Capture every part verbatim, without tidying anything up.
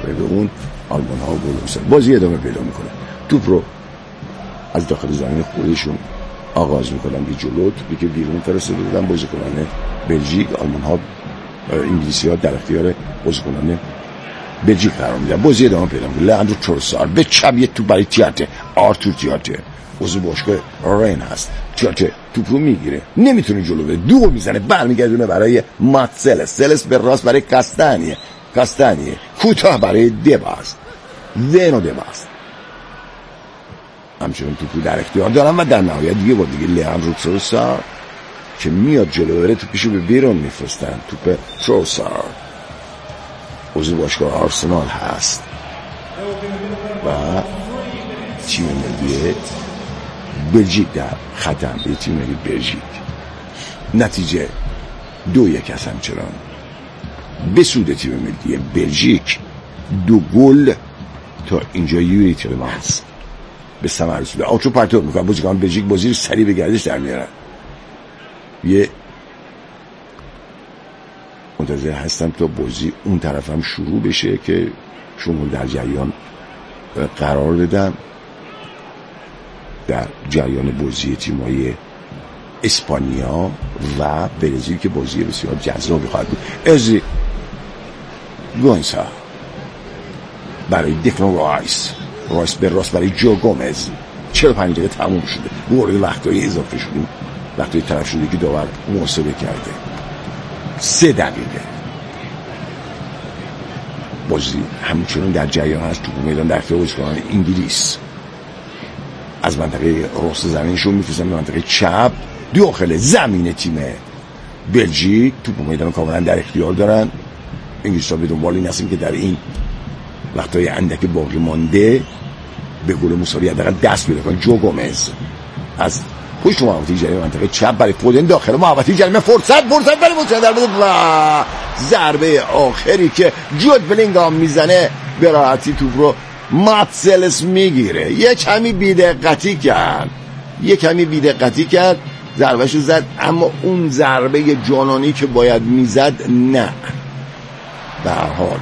میخوره به اون آلمان ها و گل میزنه. بازی ادامه پیدا میکنه. توپ رو از داخل زمین خودشون آغاز میکنن به جلو، توپی که بیرون فرستاده بودن بازیکنان بلژیک، آلمان ها انگلیسی ها در اختیار بازیکنان بلژیک قرار میدن. بازی ادامه پیدا میکنه. لئاندرو تروسار به چپ یه توپ برای تیاته، آرتور تیاته عضو باشگاه رین هست. تیاته توپ رو میگیره، نمیتونه جلو بره، دو میزنه، برمیگردونه برای ماتسلس، سلس به راست برای کاستانیه، کاستانیه کوتاه برای دباز، زینو دباز همچنین توپو در اختیار دارن و در نهایت دیگه با دیگه لئاندرو تروسار که میاد جلو بره توپیشو به بیرون میفرستن. توپ تروسار عضو باشگاه آرسنال هست و تیم ملی بلژیک در ختم به تیم ملی بلژیک. نتیجه دو یک هست همچنان به سود تیم ملی بلژیک. دو گل تا اینجا یوری تیلمانس به ثمر رسیده. آوتو پرتو میکنن بازیکن بلژیک، بازی رو سریع به گردش در میارن. یه منتظر هستم تا بازی اون طرف هم شروع بشه که شما در جریان قرار بدم. در جریان بازی تیم‌های اسپانیا و برزیل که بازی بسیار جذابی خواهد بود. ازی گونسا برای دکلان رایس، رایس به راست برای جو گومز. چهل و پنج دقیقه تموم شده، وارد وقتای اضافه شدیم، وقتای طرف شده که داور محاسبه کرده. سه دقیقه بازی همچنان در جریان هست. تو میدان در اختیار بازیکنان انگلیس از منطقه راست زمینشون میفرستن به منطقه چپ داخل زمین تیم بلژیک. توپ میدان کاملا در اختیار دارن. انگلیس‌ها به دنبال این هستن که در این وقتای اندک باقی مانده به گل مساوی حداقل دست پیدا کنن. جو گومز از پشت محوطه جریمه منطقه چپ برای فودن داخل محوطه جریمه، فرصت فرصت برای فودن در بده و ضربه آخری که جود بلینگام میزنه به راحتی توپ رو ماتسلس میگیره. یه کمی بی‌دقتی کرد یه کمی بی‌دقتی کرد ضربهشو زد، اما اون ضربه جانانی که باید میزد نه. به هر حال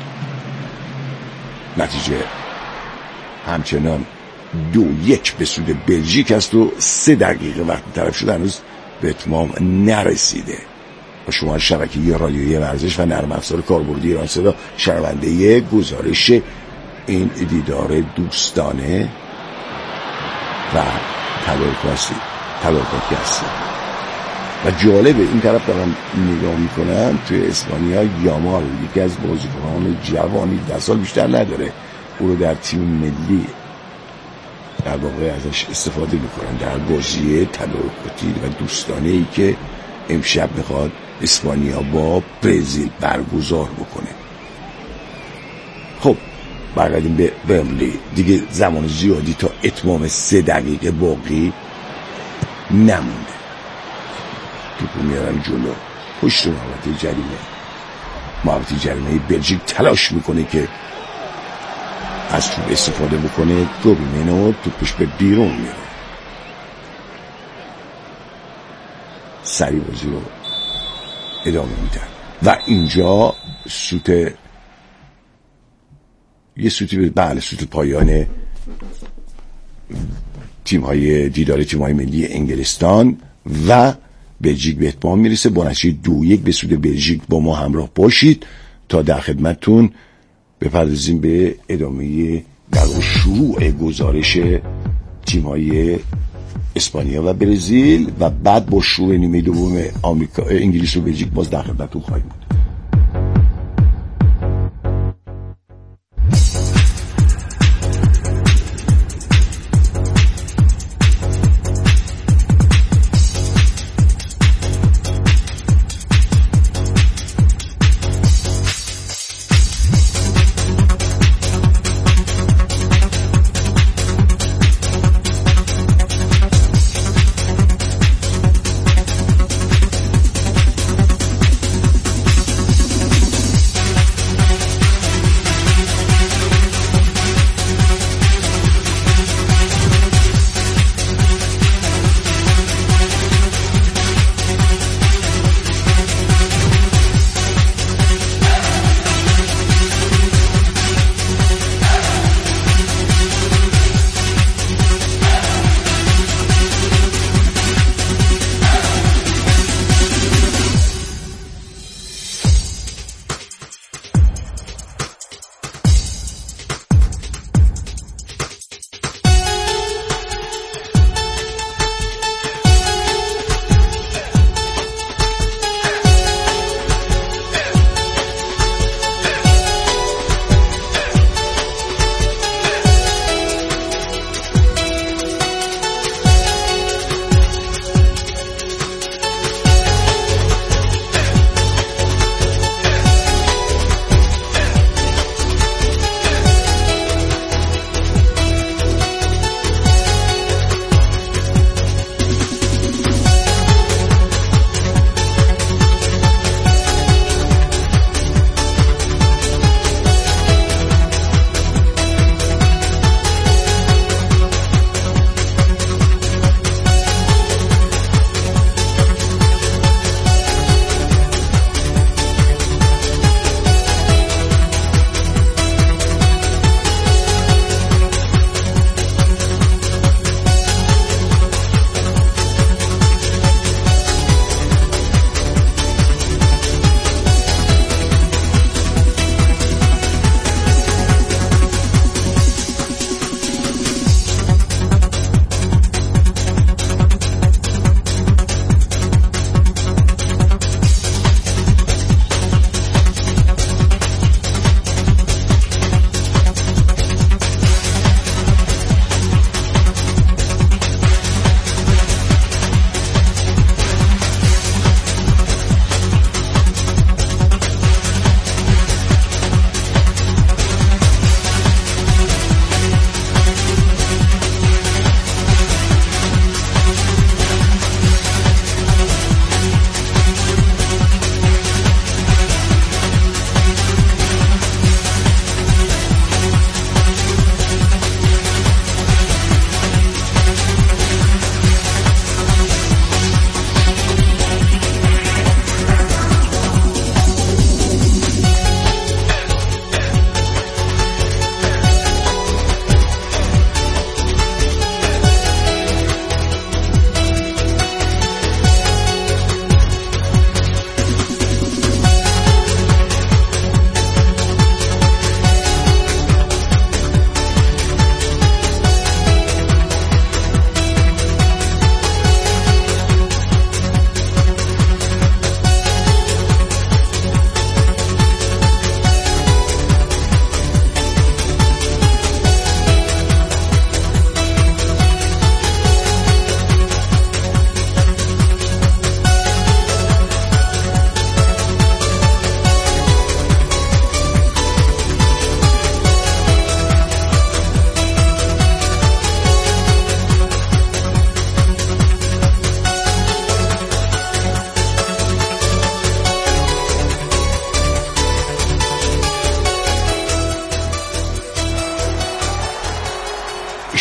نتیجه همچنان دو یک به سود بلژیک است و سه دقیقه وقت طرف شده هنوز به اتمام نرسیده. و شما شبکه رادیویی ورزش و نرم افزار کاربردی ایران صدا شنونده گزارش این دیدار دوستانه و تدارکاتی تدارکاتی هستید. و جالبه این طرف دارم نگاه میکنم توی اسپانیا یامال یکی از بازیکنان جوانی ده سال بیشتر نداره، او رو در تیم ملی در واقع ازش استفاده میکنن در بازی تدارکاتی و دوستانه ای که امشب میخواد اسپانیا با برزیل برگزار بکنه. خب برگردیم به برملی. دیگه زمان زیادی تا اتمام سه دقیقه باقی نمونده. توپو میارن جلو پشت محوطه جریمه. محوطه جریمه بلژیک تلاش میکنه که از توپ استفاده بکنه. گوبیمنو توپش به بیرون میره. سری بازی رو ادامه میدن و اینجا سوت یه سوتی به بله سوت پایان تیم های دیدار تیم های ملی انگلستان و بلژیک به اتمام میرسه. با نتیجه دو یک به سود بلژیک با ما همراه باشید تا در خدمتتون بپردازیم به ادامه در شروع گزارش تیم های اسپانیا و برزیل و بعد با شروع نیمه دوم آمریکا انگلیس و بلژیک باز در خدمتتون خواهیم بود.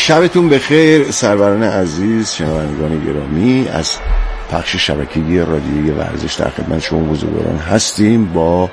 شبتون بخیر سروران عزیز، شنوندگان گرامی. از پخش شبکه‌ای رادیویی ورزش در خدمت شما بزرگواران هستیم با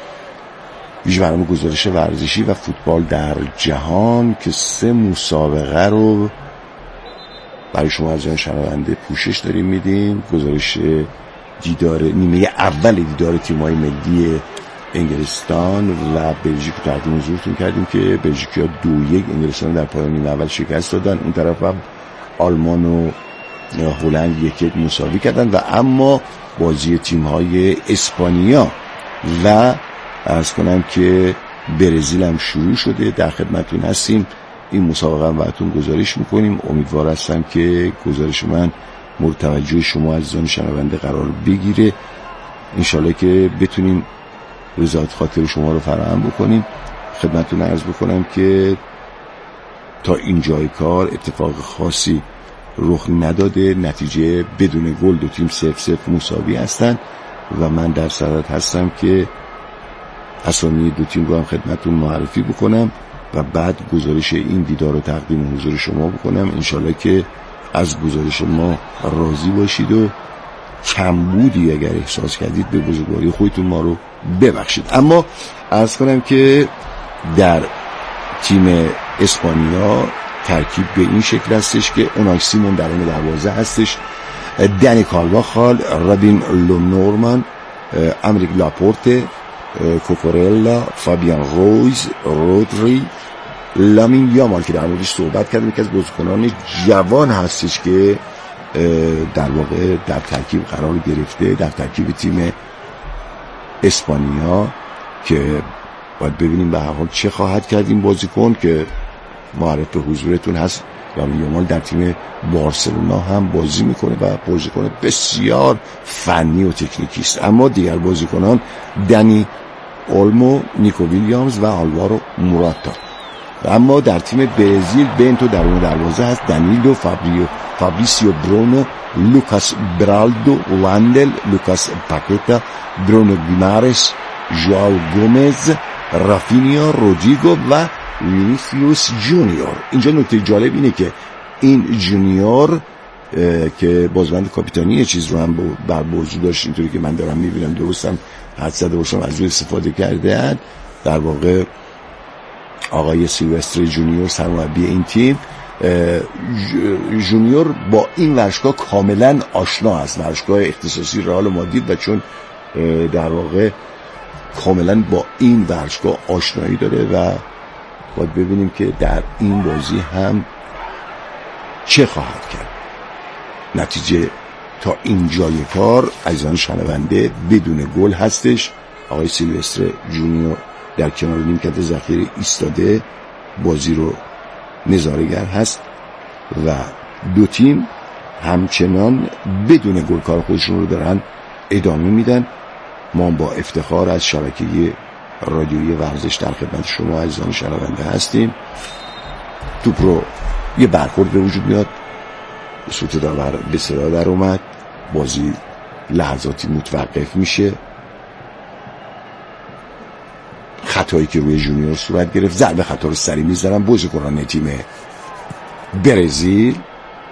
ویژه برنامه گزارش ورزشی و فوتبال در جهان که سه مسابقه رو برای شما از شنونده پوشش داریم میدیم. گزارش دیدار نیمه اول دیدار تیم‌های ملی انگلستان و بلژیک رو تقدیم حضورتون کردیم که بلژیکیا دو یک انگلستان در پایان نیمه اول شکست دادن. اون طرف هم آلمان و هلند یک یک مساوی کردن و اما بازی تیم‌های اسپانیا و عرض کنم که برزیل هم شروع شده. در خدمتتون هستیم، این مسابقه هم براتون گزارش میکنیم. امیدوار هستم که گزارش من مورد توجه شما عزیزان شنونده قرار بگیره، انشالله که بتونیم رضایت خاطر شما رو فراهم بکنیم. خدمتتون عرض بکنم که تا اینجای کار اتفاق خاصی رخ نداده، نتیجه بدون گل، دو تیم صفر صفر مساوی هستن و من در صدد هستم که اسامی دو تیم رو هم خدمتتون معرفی بکنم و بعد گزارش این دیدار رو تقدیم حضور شما بکنم. انشالله که از گزارش ما راضی باشید و کمبودی اگر احساس کردید به بزرگواری خودتون ما رو ببخشید. اما عرض کنم که در تیم اسپانیا ترکیب به این شکل هستش که اونای سیمون در این دروازه هستش، دنی کارواخال، رابین لونورمان، امریک لاپورته، کوکورلا، فابیان رویز، رودری، لامین یامال که در موردش صحبت کردیم، یکی از بازیکنان جوان هستش که در واقع در ترکیب قرار گرفته در ترکیب تیم اسپانیا که باید ببینیم به هر حال چه خواهد کرد این بازیکن که معرف به حضورتون هست. لامین یامال در تیم بارسلونا هم بازی میکنه و بازیکن بسیار فنی و تکنیکی است. اما دیگر بازیکنان دنی اولمو، نیکو ویلیامز و آلوارو موراتا. اما در تیم برزیل بنتو در اون دروازه هست، دانیلو، فابریو فابریسیو برونو، لوکاس برالدو، واندل، لوکاس پاکتا، برونو گیمارش، ژائو گومز، رافینیا، رودریگو و وینیسیوس جونیور. اینجا نکته جالب اینه که این جونیور که بازبند کاپیتانی چیز رو هم بر موضوع داشت، اینطوری که من دارم میبینم درستم حد زده باشم از روی استفاده کرده، در واقع آقای سیلوستر جونیور سرمربی این تیم. جونیور با این ورزشگاه کاملا آشنا است، ورزشگاه اختصاصی رئال مادرید، و چون در واقع کاملا با این ورزشگاه آشنایی داره و باید ببینیم که در این بازی هم چه خواهد کرد. نتیجه تا اینجای کار عزیزان شنونده بدون گل هستش. آقای سیلوستر جونیور در کنار نیمکت ذخیره ایستاده بازی رو نظاره‌گر هست و دو تیم همچنان بدون گل کار خودشون رو دارن ادامه میدن. ما با افتخار از شبکه رادیویی ورزش در خدمت شما عزیزان شنونده هستیم. توپ رو یه برخورد به وجود میاد، سوت داور به صدا در اومد، بازی لحظاتی متوقف میشه. خطایی که روی جونیور صورت گرفت، ضربه خطا رو سری میذارن بازیکنان تیم برزیل.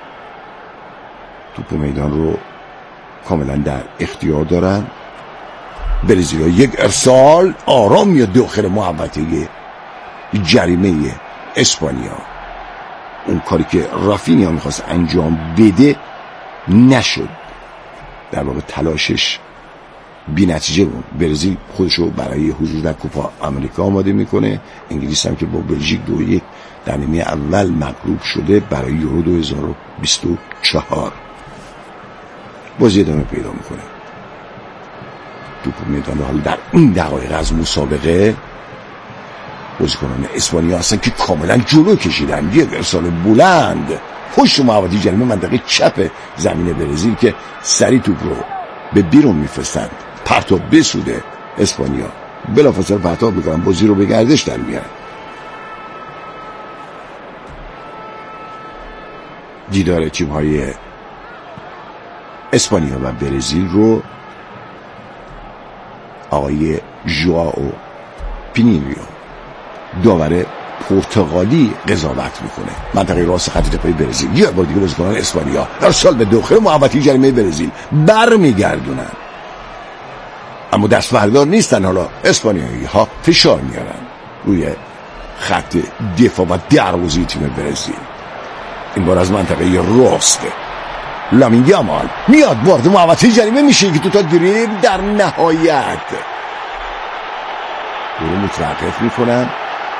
توپ میدان رو کاملا در اختیار دارن برزیل. یک ارسال آرام میاد داخل محوطه جریمه اسپانیا. اون کاری که رافینیا میخواست انجام بده نشد، در واقع تلاشش بی نتیجه بود. برزیل خودشو برای حضور در کوپا آمریکا آماده میکنه. انگلیس هم که با بلژیک دو یک در نیمه اول مغلوب شده برای یورو دو هزار و بیست و چهار. بازی ادامه پیدا میکنه. توپ میدان حالا در این دقایق از مسابقه بازیکنان اسپانیا هستن که کاملا جلو کشیدن. یک ارسال بلند پشت محوطه جریمه منطقه چپ زمین برزیل که سری توپ رو به بیرون میفرستند، پرتاب بسوده اسپانیا، بلافاصله پرتاب میکنن، بازی رو به گردش در میارن. دیدار تیم های اسپانیا و برزیل رو آقای ژائو پینیلیو داور پرتغالی قضاوت میکنه. منطقه راست خط دفاعی برزیل یه بار دیگه بازیکنان اسپانیا ارسال به داخل محوطه جریمه برزیل برمیگردونن، اما دست بردار نیستن. حالا اسپانیایی ها فشار میارن روی خط دفاع و دروازه تیم برزیل. این بار از منطقه راست لامین یامال میاد وارد محوطه جریمه میشه که تو تا دریبل در نهایت رو متوقف میکنن.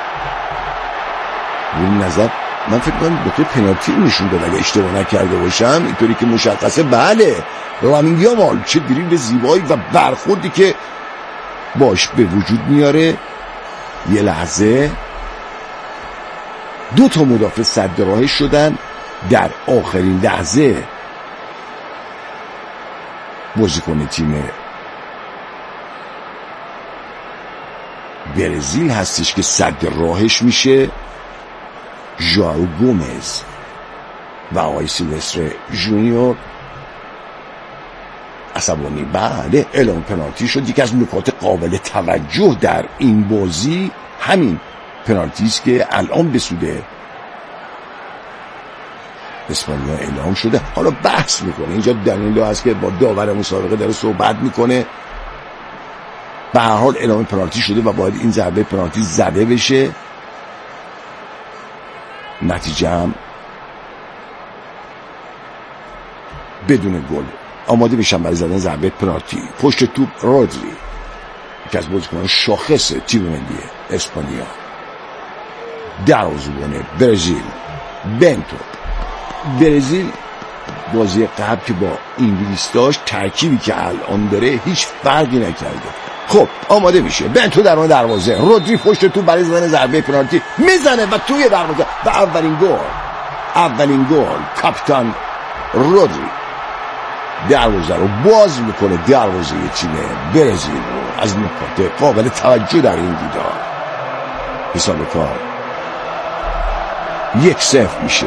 این نظر من فکر کنم دوتا پنالتی نشون داد اگه اشتباه نکرده باشم، اینطوری که مشخصه. بله، لامین یامال چه دریبل زیبایی و برخوردی که باش به وجود میاره. یه لحظه دو تا مدافع صد راهش شدن. در آخرین لحظه بازیکن تیم برزیل هستش که صد راهش میشه، ژائو گومز و آقای سیلوستر جونیور عصبانی. بله، اعلام پنالتی شد. یکی از نکات قابل توجه در این بازی همین پنالتی است که الان به سود اسپانیا اعلام شده. حالا بحث میکنه اینجا دنیلو هست که با داور مسابقه داره صحبت میکنه. به هر حال اعلام پنالتی شده و باید این ضربه پنالتی زده بشه. نتیجه هم بدون گل. آماده میشن برای زدن ضربه پنالتی. پشت توپ رودری که از بازیکنان شاخص تیم ملی اسپانیا. دروازه‌بان برزیل بنتو. برزیل بازی قبل که با انگلیس داشت، ترکیبی که الان داره هیچ فرقی نکرده. خب آماده میشه بنتو در اون دروازه، رودری پشت تو برای زدن ضربه پنالتی میزنه و توی دروازه و اولین گل اولین گل کاپیتان رودری دروازه رو باز میکنه. دروازه تیم برزیل رو از نکات قابل توجه در این دیدار. حساب کار یک صفر میشه.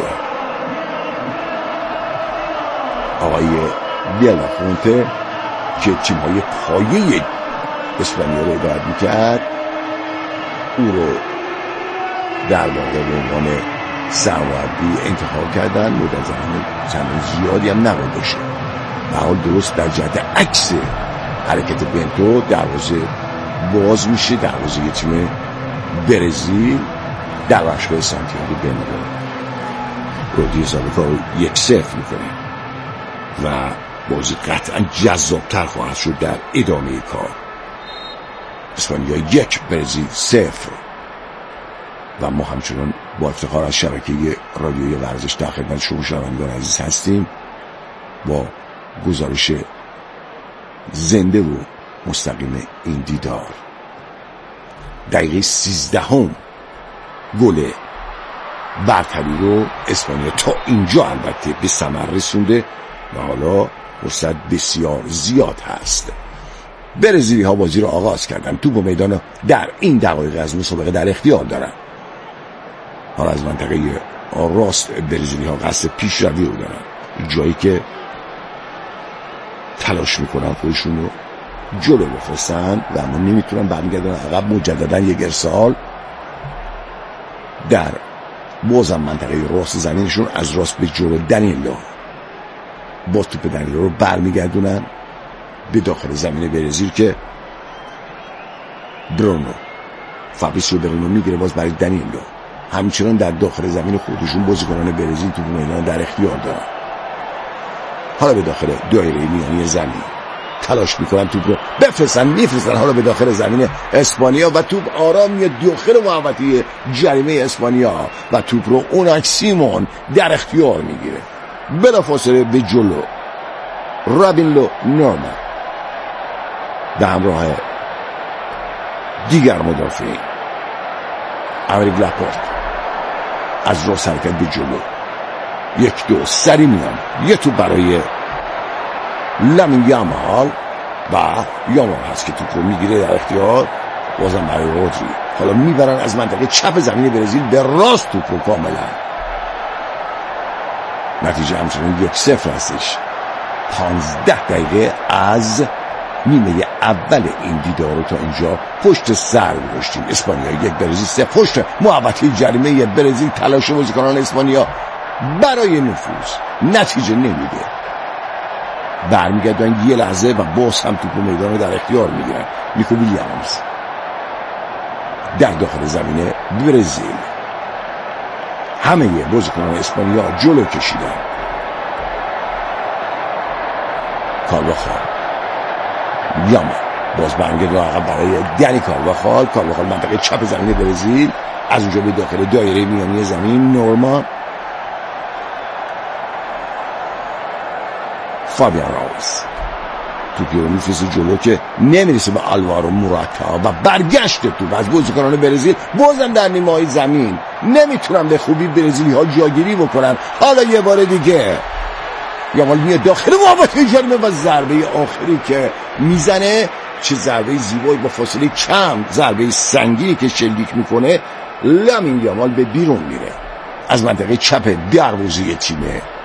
آقای بیلافونته که تیم‌های پایه اسپانیا رو اداره میکرد او رو در واقع به عنوان سرمربی انتخاب کردن. مدت زمان چندان زیادی هم نباید باشه. به حال درست در جهت عکس حرکت بنتو دروازه باز میشه. دروازه تیم برزیل در باشگاه سانتیاگو برنابئو. رودری حساب کار رو یک صفر میکنه و بازی قطعا جذابتر خواهد شد در ادامه کار. اسپانیا یک برزیل صفر و ما همچنان با افتخار از شبکه رادیوی ورزش در خدمت شما شنوندگان عزیز هستیم با گزارش زنده و مستقیم این دیدار. دقیقه سیزدهم گل برتری رو اسپانیا تا اینجا البته به ثمر رسونده و حالا فرصت بسیار زیاد هست. برزیلی ها بازی رو آغاز کردن. توپ و میدان در این دقایق از مسابقه در اختیار دارن. حالا از منطقه راست برزیلی ها قصد پیشروی رو دارن، جایی که تلاش میکنن خودشون رو جلو بفرستن و اما نمیتونن برمیگردن عقب. مجددا یک ارسال در بازم منطقه راست زمینشون از راست به جلو. دنیلو با توپ دنیلو رو برمیگردونن به داخل زمین برزیل که برونو فابریسیو برونو میگیره باز برای دنیلو. همچنان در داخل زمین خودشون بازیکنان برزیل توپ میدان در اختیار دارن. حالا به داخل دایره میانی زمین تلاش میکنن توپ رو بفرستن میفرستن حالا به داخل زمین اسپانیا و توپ آرام میاد داخل محوطه جریمه اسپانیا و توپ رو اوناک سیمون در اختیار میگیره. بلافاصله به جلو رابینلو نورمان به همراه دیگر مدافعین امریک لاپورت از راست حرکت به جلو. یک دو سری میان. یه توپ برای لامین یامال و یامال هست که توپ رو میگیره در اختیار بازم برای رودری. حالا میبرن از منطقه چپ زمین برزیل به راست توپ رو کاملا. نتیجه همچنان یک صفر هستش. پانزده دقیقه از نیمه اول این دیدار رو تا اینجا پشت سر گذاشتیم. اسپانیا یک، برزیل سه. پشت محوطه جریمه برزیل تلاش بازیکنان اسپانیا برای نفوذ نتیجه نمیده. برمیگردن یه لحظه و باز هم توپ میدان رو در اختیار میگیرن. نیکو ویلیامز در داخل زمین برزیل. همه بازیکنان اسپانیا جلو کشیدن. کارواخال یاما باز برمیگرده عقب برای دنی کارواخال. کارواخال منطقه چپ زمین برزیل، از اونجا به داخل دایره میانی زمین نورما. فابیان راوس توپی رو میفرسته جلو که نمیرسه به آلوارو موراتا و برگشت توپ از بازیکنان برزیل بازم در نیمه‌های زمین. نمیتونن به خوبی برزیلی ها جاگیری بکنن. حالا یه بار دیگه یامال میاد داخل محوطه جریمه و ضربه آخری که میزنه، چه ضربه زیبایی با فاصله کم، ضربه سنگینی که شلیک میکنه. لامین یامال به بیرون میره از منطقه چپ دروازه تیم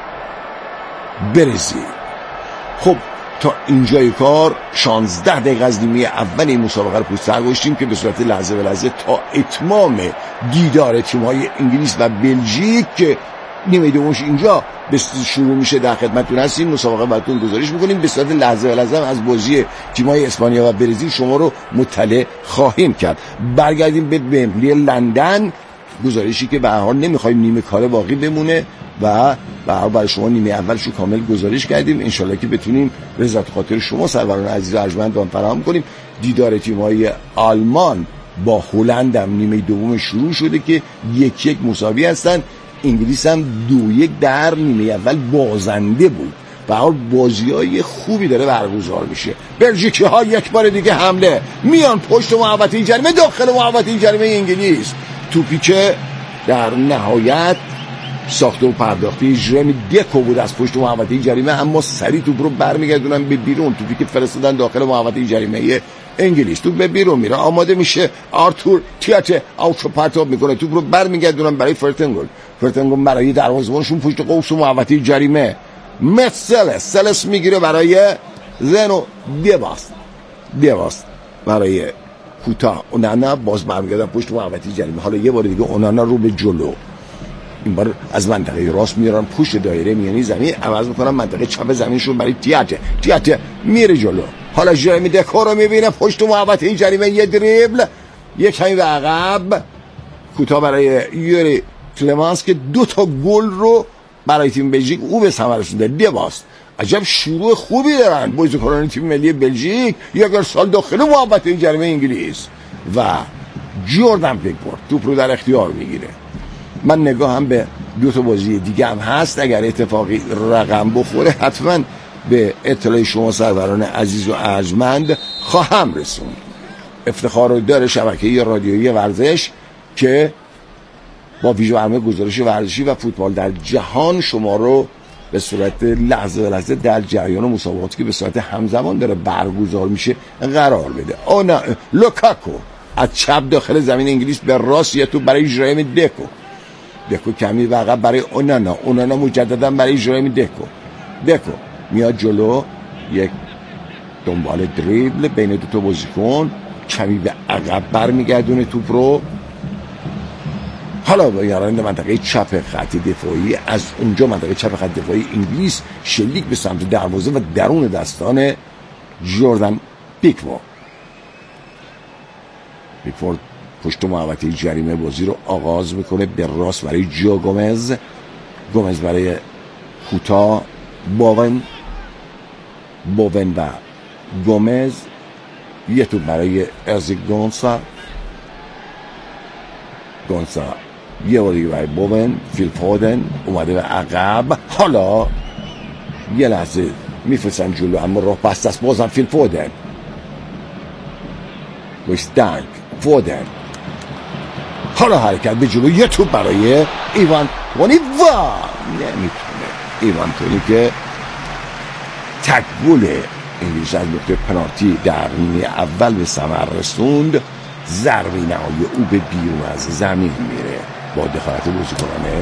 برزیل. خب تا اینجای کار شانزده دقیقه از نیمه اول این مسابقه رو پشت سر گذاشتیم که به صورت لحظه به لحظه تا اتمام دیدار تیم‌های انگلیس و بلژیک که نیمه دومش اینجا به شروع میشه در خدمتتون هستیم. مسابقه براتون گزارش میکنیم. به صورت لحظه به لحظه از بازی تیم‌های اسپانیا و برزیل شما رو مطلع خواهیم کرد. برگردیم به ومبلی لندن. گزارشی که به هر حال نمیخوایم نیمه کار باقی بمونه و به هر حال برای شما نیمه اولش رو کامل گزارش کردیم. انشالله که بتونیم رضایت خاطر شما سروران عزیز و ارجمند فراهم کنیم. دیدار تیم‌های آلمان با هلند هم نیمه دوم شروع شده که یک یک مساوی هستن. انگلیس هم دو یک در نیمه اول بازنده بود. به هر حال بازی‌های خوبی داره برگزار میشه. بلژیکی ها یک بار دیگه حمله میان پشت محوطه جریمه، داخل محوطه جریمه انگلیس. توپی که در نهایت ساخته و پرداخته ژرمی دکو بود از پشت محوطه جریمه، اما سریع توپ رو برمیگردونن به بیرون. توپی که فرستادن داخل محوطه جریمه انگلیس، توپ به بیرون میره، آماده میشه آرتور تیاته آوتو پرتاب میکنه، توپ رو برمیگردونن برای فرتنگل. فرتنگل برای دروازه‌بانشون پشت قوس محوطه جریمه. متسلس سلس میگیره برای زنو دیباست دیباست برای کوتا. اونانا باز برمیگردن پشت محوطه جریمه. حالا یه بار دیگه اونانا رو به جلو، این بار از منطقه راست میارن پشت دایره میانی زمین، عوض میکنن منطقه چپ زمینشون برای تیاته. تیاته میره جلو. حالا ژرمی دکو رو میبینه پشت محوطه جریمه، یه دریبل، یک کمی به عقب. کوتا برای یوری کلمانس که دو تا گل رو برای تیم بلژیک او به ثمر رسونده. دیباست عجب شروع خوبی دارن بازیکنان تیم ملی بلژیک. یک ارسال داخل محوطه جریمه انگلیس و جردن پیکفورد توپ رو در اختیار میگیره. من نگاه هم به دو تا بازی دیگه هم هست، اگر اتفاقی رقم بخوره حتما به اطلاع شما سروران عزیز و ارجمند خواهم رسوند. افتخار رو داره شبکه رادیویی ورزش که با ویژه برنامه گزارش ورزشی و فوتبال در جهان شما رو به صورت لحظه به لحظه در جریان مسابقاتی که به صورت همزمان داره برگزار میشه قرار بده. اونا لوکاکو از چپ داخل زمین انگلیس به راست، یه تو برای ژرمی دکو دکو کمی و عقب برای اونانا. اونانا مجددا برای ژرمی دکو دکو میاد جلو، یک دنبال دریبل بین دو تا بازیکن، کمی به عقب برمیگردونه توپ رو. حالا با یاران منطقه چپ خط دفاعی، از اونجا منطقه چپ خط دفاعی انگلیس شلیک به سمت دروازه و درون دستان جردن پیکفورد. پیکفورد پشت محوطه جریمه بازی رو آغاز میکنه، به راست برای جو گومز، گومز برای کوتا، باون باون و گومز، یه تو برای ارزیک گونسا گونسا یه بار دیگه برای بوون. فیل فودن اومده به عقب. حالا یه لحظه میفرستن جلو اما راه بسته است. بازم فیل فودن وستانک فودن. حالا حرکت به جلو، یه توپ برای ایوان تونی و نمیتونه ایوان تونی که تکگل انگلیس از نقطه پنالتی در نیمه اول به ثمر رسوند. ضربه نهایی او به بیرون از زمین میره با دخالت بازیکنان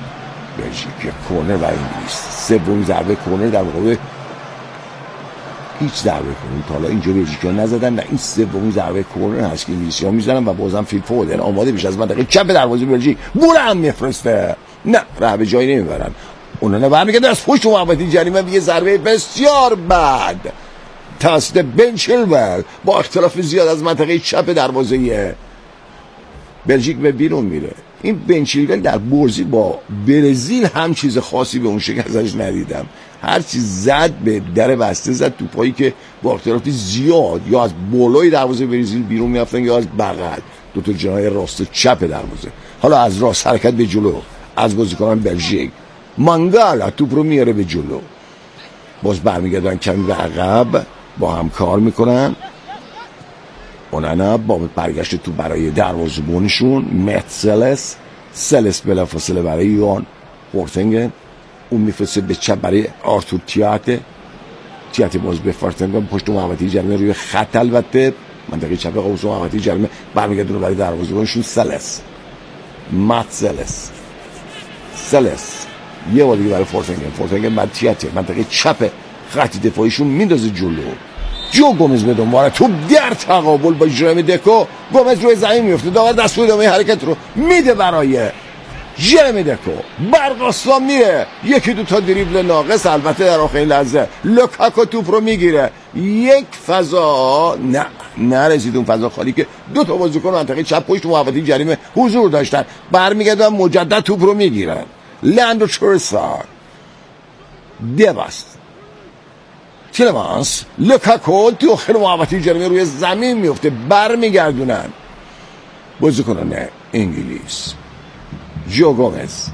بلژیک. کورنر برای انگلیس، سومین ضربه کورنر در مقابل هیچ ضربه کنون تا حالا اینجا بلژیکیا نزدن. نه این سومین ضربه کرنر هست که انگلیسی‌ها میزنن و بازم فیل فودن آماده میشه از منطقه چپ دروازه بلژیک بولم میفرسته، نه راه به جایی نمیبرن. اونا نه برمیگردن از پشت محوطه جریمه یه ضربه بسیار بد توسط بن چیلول با اختلاف زیاد از منطقه چپ دروازه بلژیک به بیرون میره. این بن چیلول در بازی با برزیل هم چیز خاصی به اون شکل ازش ندیدم. هر چیز زد به در بسته زد تو پایی که با اختلاف زیاد یا از بالای دروازه برزیل بیرون میافتن یا از بغل دو تا جناح راست و چپ دروازه. حالا از راست حرکت به جلو از بازیکنان بلژیک، مانگالا توپ رو میاره به جلو، باز برمیگردن کمی به عقب با هم کار میکنن. اونانا با برگشت تو برای دروازه‌بانشون متسلس سلس بلافاصله برای یوان فورتنگن، اون میفرسته به چپ برای آرتور تیاته، تیاته باز به فورتنگن پشت محوطه جریمه روی خط البته منطقه چپ قوس محوطه جریمه برمیگردونه برای دروازه‌بانشون سلس متسلس سلس یه بار دیگه برای فورتنگن، فورتنگن بعد تیاته منطقه چپ خط دفاعیشون میندازه جلو. جو گومز به دنبال تو در تقابل با جرمی دکو، گومز روی زمین میفته، داور دست و ادامه حرکت رو میده برای جرمی دکو، برقاستا میره یکی دو تا دریبل ناقص البته در آخرین لحظه لوکاکو توپ رو میگیره، یک فضا نه نرسید اون فضا خالی که دو تا بازیکن منطقه چپ پشت محوطه جریمه حضور داشتن، برمیگردن مجدد توپ رو میگیرن. لندو تروسار دباست تیلمانس لوکاکو داخل محوطه جریمه روی زمین میفته، برمیگردونن بازیکنان انگلیس. جو گومز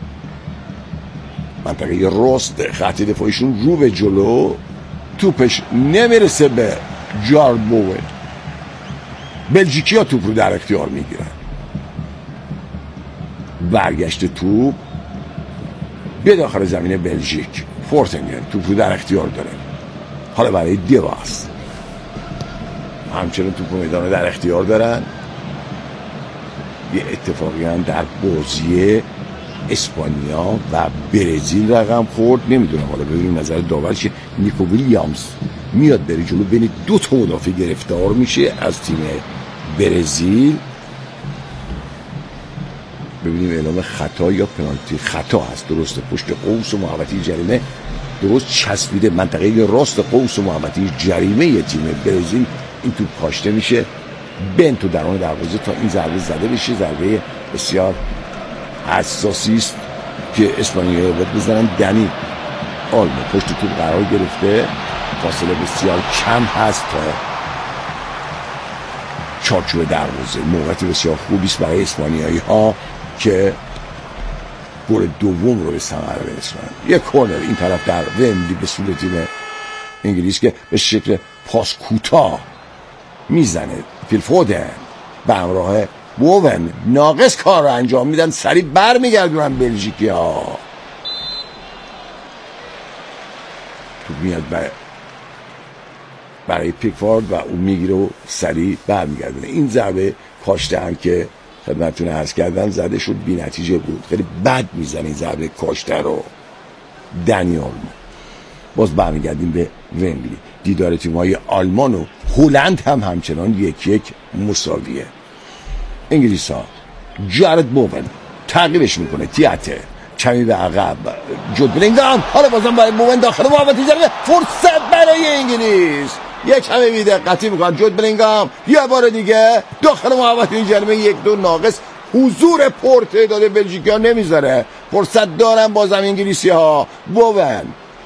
منطقه راست خط دفاعیشون رو به جلو، توپش نمیرسه به جارد بوون، بلژیکی ها توپ رو در اختیار میگیرن. برگشت توپ به داخل زمین بلژیک، فورتنگن توپ رو در اختیار داره. حالا برای دیواس همچنان توپ میدان در اختیار دارن. یه اتفاقی هم در بازی اسپانیا و برزیل رقم خورد، نمیدونم حالا ببینیم نظر داور چیه. نیکو ویلیامز میاد بری جلو، بین دو تا مدافع گرفتار میشه از تیم برزیل. ببینیم اعلام خطا یا پنالتی. خطا هست، درسته، پشت قوس و محوطه جریمه درست چسبیده منطقه راست قوس و محوطه جریمه تیم برزیل. این توپ کاشته میشه بنتو درون دروازه تا این ضربه زده بشه. ضربه بسیار حساسی است که اسپانیایی باید بزنن. دنی آلمو پشت توپ قرار گرفته، فاصله بسیار کم هست تا چارچوب دروازه. موقعیت بسیار خوبی است برای اسپانیایی ها که گل دوم رو به ثمر برسونن. یک کورنر این طرف در ومبلی به سوی تیم انگلیس که به شکل پاس کوتاه میزنه. فیل فودن به همراه بوون ناقص کار رو انجام میدن، سریع بر میگردونن بلژیکی ها. تو میاد برای, برای پیکفورد و اون میگیره و سریع بر میگردونه. این ضربه کاشته هم که خدمتتون عرض کردم زده شد، بی نتیجه بود. خیلی بد میزنه این ضربه کاشته رو دنیال. باز برمیگردیم به ومبلی. دیدار تیم‌های آلمان و هلند هم همچنان یک یک مساویه. انگلیس ها جارد بوون تعقیبش میکنه، تیاته کمی به عقب، جود بلینگام حالا بازم برای بوون داخل محوطه جریمه، فرصت برای انگلیس. یک کمی بی‌دقتی میکنن جود بلینگام یه بار دیگه داخل محوطه جریمه، یک دو ناقص. حضور پورته داده بلژیکیا نمیذاره فرصت دارن بازم انگلیسی ها. بوون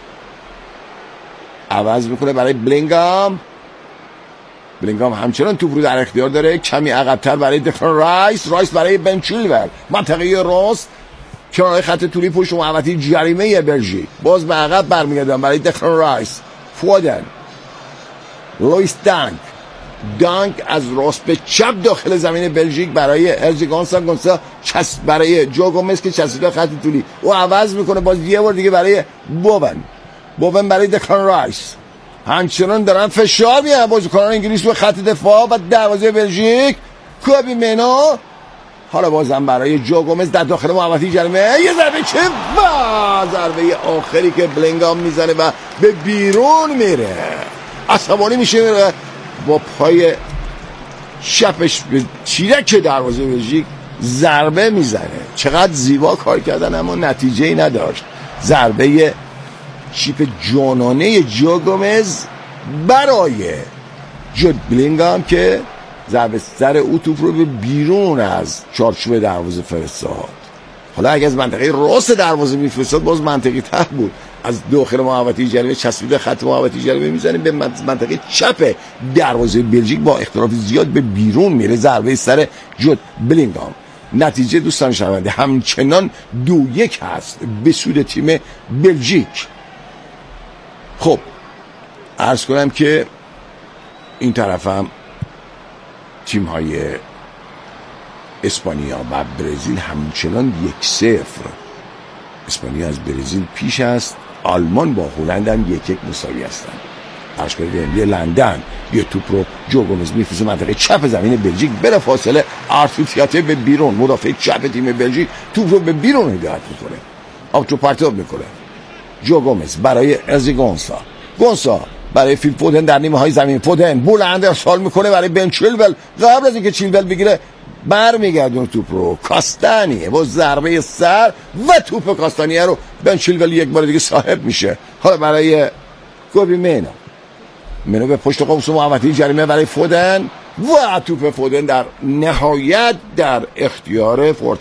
عوض میکنه برای بلینگام، بلینگام همچنان توپ رو در اختیار داره، کمی عقب‌تر برای دکلان رایس، رایس برای بن چیلول منطقه راست کنار خط طولی پشت محوطه جریمه بلژیک، باز به عقب برمیگردن برای دکلان رایس. فودن، لوئیس دانک، دانک از راست به چپ داخل زمین بلژیک برای ارزیگانسا گونسا، چسب برای جو گومز که چسبیده خط طولی او عوض میکنه، باز یه بار دیگه برای بوون، بوون برای دکلان رایس. همچنان دارن فشار میارن بازیکنان انگلیس به خط دفاع و دروازه بلژیک. کوبی منو حالا بازم برای جو گومز در داخل محوطه جریمه، یه ضربه که و ضربه آخری که بلینگام میزنه و به بیرون میره. عصبانی میشه با پای چپش به چیرک دروازه بلژیک ضربه میزنه. چقدر زیبا کار کردن اما نتیجه‌ای نداشت. ضربه چیپ جانانه جو گومز برای جود بلینگهام که ضربه سر او توپ رو به بیرون از چارچوب دروازه فرستاد. حالا اگه از منطقه راست دروازه میفرستاد باز منطقی تر بود. از داخل محوطه جریمه چسبیده خط محوطه جریمه میزنه به منطقه چپ دروازه بلژیک، با اختلاف زیاد به بیرون میره ضربه سر جود بلینگهام. نتیجه دوستان شنونده همچنان دو یک هست به سود تیم بلژیک. خب عرض کنم که این طرف هم تیم های اسپانیا و برزیل همچنان یک صفر. اسپانیا از برزیل پیش است، آلمان با هلند هم یک یک مساوی هستند. عرض کنم یه لندن یه توپ رو جو گومز میفرسته منطقه چپ زمین بلژیک، بلا فاصله آرتور تیاته به بیرون، مدافع چپ تیم بلژیک توپ رو به بیرون هدایت میکنه، آب تو پرتاب میکنه. جو گومز برای ازی گونسا، گونسا برای فیل فودن در نیمه های زمین، فودن بلند ارسال میکنه برای بن چیلول، قبل از اینکه چیلول بگیره برمیگردونه توپ رو کاستانیه با ضربه سر و توپ کاستانیه رو بن چیلول یک بار دیگه صاحب میشه. حالا برای کوبی مینا، منو به پشت قوس محوطه جریمه برای فودن و توپ فودن در نهایت در اختیار فورت